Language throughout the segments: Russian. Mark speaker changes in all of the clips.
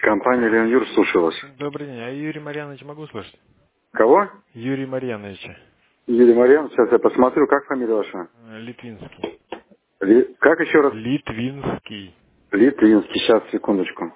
Speaker 1: Компания Ленюр слушалась.
Speaker 2: Добрый день. А Юрий Марьянович могу слышать?
Speaker 1: Кого?
Speaker 2: Юрий Марьянович.
Speaker 1: Юрий Марьян. Сейчас я посмотрю, как фамилия ваша?
Speaker 2: Литвинский.
Speaker 1: Как еще раз?
Speaker 2: Литвинский.
Speaker 1: Литвинский. Сейчас, секундочку.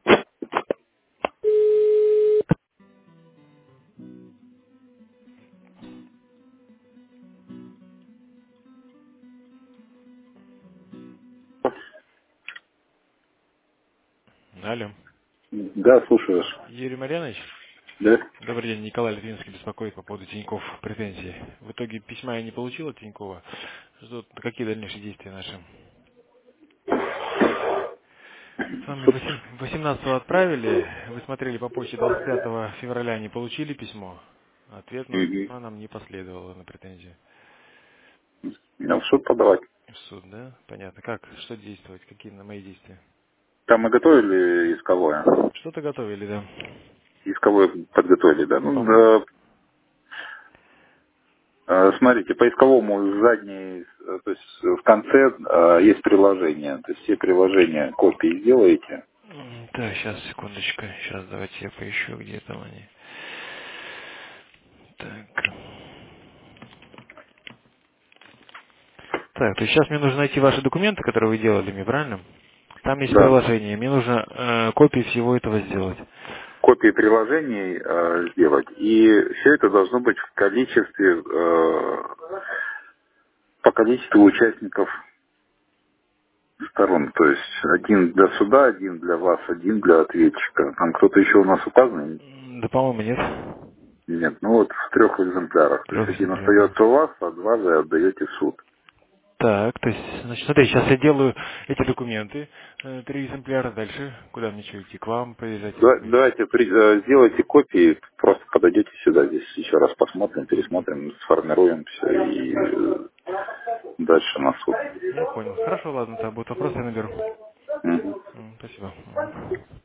Speaker 2: Алло.
Speaker 1: Да, слушаю вас.
Speaker 2: Юрий Марьянович?
Speaker 1: Да?
Speaker 2: Добрый день. Николай Литвинский беспокоит по поводу Тинькофф претензий. В итоге письма я не получил от Тинькова. Ждут, какие дальнейшие действия наши? С вами 18-го отправили. Вы смотрели по почте 25 февраля, не получили письмо. Ответ
Speaker 1: Угу.
Speaker 2: нам не последовало на претензию.
Speaker 1: В суд подавать.
Speaker 2: В суд, да? Понятно. Как? Что действовать? Какие на мои действия?
Speaker 1: Там мы готовили исковое.
Speaker 2: Что-то готовили, да?
Speaker 1: Исковое подготовили, да. Ну,
Speaker 2: По-моему.
Speaker 1: да. Смотрите, по исковому задней, то есть в конце есть приложение. То есть все приложения копии сделаете.
Speaker 2: Так, сейчас, секундочку. Сейчас давайте я поищу, где там они. Так. Так, то есть сейчас мне нужно найти ваши документы, которые вы делали мне, правильно? Там есть
Speaker 1: Да.
Speaker 2: приложение. Мне нужно копии всего этого сделать.
Speaker 1: Копии приложений сделать. И все это должно быть в количестве, по количеству участников сторон. То есть один для суда, один для вас, один для ответчика. Там кто-то еще у нас указан?
Speaker 2: Да, по-моему, нет.
Speaker 1: Нет. Ну вот в 3 экземплярах. То есть
Speaker 2: Трех
Speaker 1: один
Speaker 2: экземпляров, да.
Speaker 1: остается у вас, а 2 вы отдаете в суд.
Speaker 2: Так, то есть, значит, смотри, сейчас я делаю эти документы, 3 экземпляра, дальше куда мне что идти, к вам приезжать или к ним?
Speaker 1: Давайте сделайте копии, просто подойдете сюда, здесь еще раз посмотрим, пересмотрим, сформируем все и дальше на суд.
Speaker 2: Я понял. Хорошо, ладно, тогда будут вопросы, я наберу.
Speaker 1: Мгм.
Speaker 2: Спасибо. Мгм.